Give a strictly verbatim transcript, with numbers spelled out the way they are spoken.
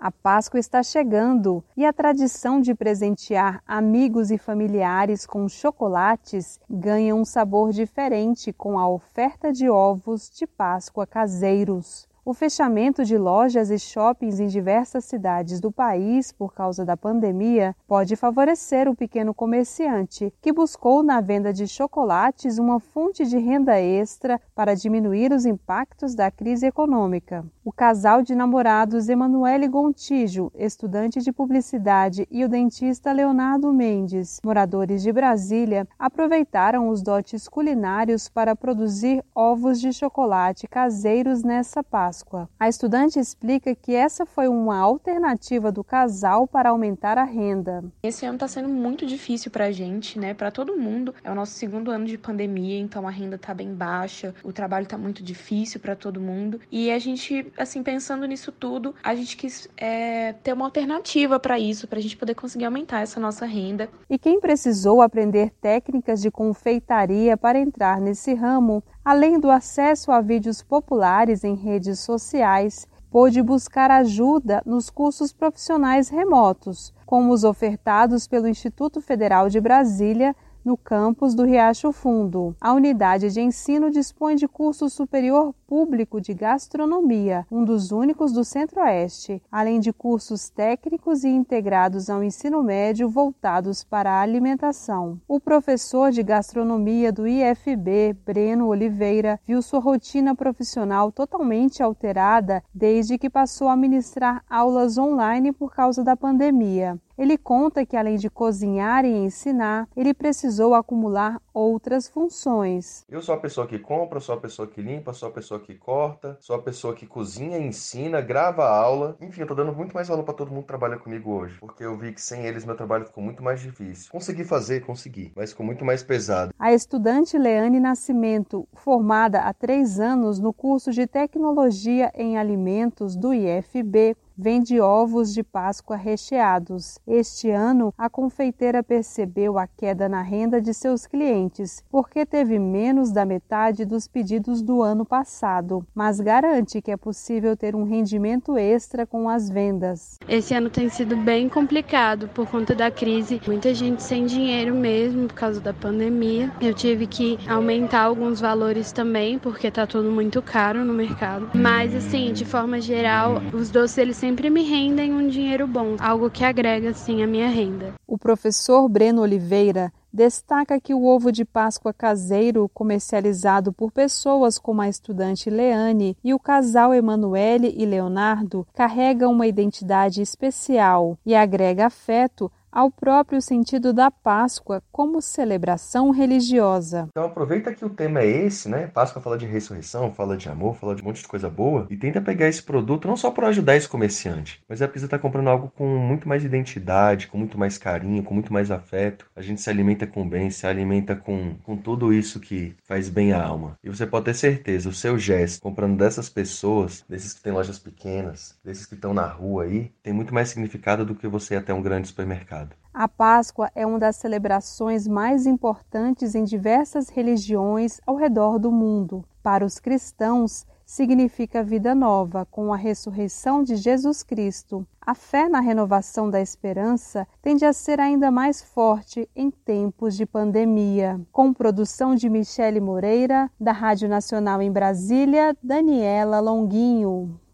A Páscoa está chegando e a tradição de presentear amigos e familiares com chocolates ganha um sabor diferente com a oferta de ovos de Páscoa caseiros. O fechamento de lojas e shoppings em diversas cidades do país por causa da pandemia pode favorecer o pequeno comerciante, que buscou na venda de chocolates uma fonte de renda extra para diminuir os impactos da crise econômica. O casal de namorados Emanuele Gontijo, estudante de publicidade, e o dentista Leonardo Mendes, moradores de Brasília, aproveitaram os dotes culinários para produzir ovos de chocolate caseiros nessa Páscoa. A estudante explica que essa foi uma alternativa do casal para aumentar a renda. Esse ano está sendo muito difícil para a gente, né? Para todo mundo. É o nosso segundo ano de pandemia, então a renda está bem baixa, o trabalho está muito difícil para todo mundo. E a gente, assim, pensando nisso tudo, a gente quis é, ter uma alternativa para isso, para a gente poder conseguir aumentar essa nossa renda. E quem precisou aprender técnicas de confeitaria para entrar nesse ramo, além do acesso a vídeos populares em redes sociais, pôde buscar ajuda nos cursos profissionais remotos, como os ofertados pelo Instituto Federal de Brasília, no campus do Riacho Fundo. A unidade de ensino dispõe de curso superior público de gastronomia, um dos únicos do Centro-Oeste, além de cursos técnicos e integrados ao ensino médio voltados para a alimentação. O professor de gastronomia do I F B, Breno Oliveira, viu sua rotina profissional totalmente alterada desde que passou a ministrar aulas online por causa da pandemia. Ele conta que, além de cozinhar e ensinar, ele precisou acumular outras funções. Eu sou a pessoa que compra, sou a pessoa que limpa, sou a pessoa que corta, sou a pessoa que cozinha, ensina, grava aula. Enfim, eu tô dando muito mais valor para todo mundo que trabalha comigo hoje, porque eu vi que sem eles meu trabalho ficou muito mais difícil. Consegui fazer, consegui, mas ficou muito mais pesado. A estudante Leane Nascimento, formada há três anos no curso de Tecnologia em Alimentos do I F B, vende ovos de Páscoa recheados. Este ano, a confeiteira percebeu a queda na renda de seus clientes, porque teve menos da metade dos pedidos do ano passado, mas garante que é possível ter um rendimento extra com as vendas. Esse ano tem sido bem complicado por conta da crise, muita gente sem dinheiro mesmo por causa da pandemia. Eu tive que aumentar alguns valores também, porque tá tudo muito caro no mercado. Mas assim, de forma geral, os doces eles sempre me rendem um dinheiro bom, algo que agrega, assim, a minha renda. O professor Breno Oliveira destaca que o ovo de Páscoa caseiro, comercializado por pessoas como a estudante Leane e o casal Emanuele e Leonardo, carrega uma identidade especial e agrega afeto ao próprio sentido da Páscoa como celebração religiosa. Então aproveita que o tema é esse, né? Páscoa fala de ressurreição, fala de amor, fala de um monte de coisa boa, e tenta pegar esse produto não só para ajudar esse comerciante, mas é porque você está comprando algo com muito mais identidade, com muito mais carinho, com muito mais afeto. A gente se alimenta com bem, se alimenta com, com tudo isso que faz bem à alma. E você pode ter certeza, o seu gesto, comprando dessas pessoas, desses que têm lojas pequenas, desses que estão na rua aí, tem muito mais significado do que você ir até um grande supermercado. A Páscoa é uma das celebrações mais importantes em diversas religiões ao redor do mundo. Para os cristãos, significa vida nova, com a ressurreição de Jesus Cristo. A fé na renovação da esperança tende a ser ainda mais forte em tempos de pandemia. Com produção de Michele Moreira, da Rádio Nacional em Brasília, Daniela Longuinho.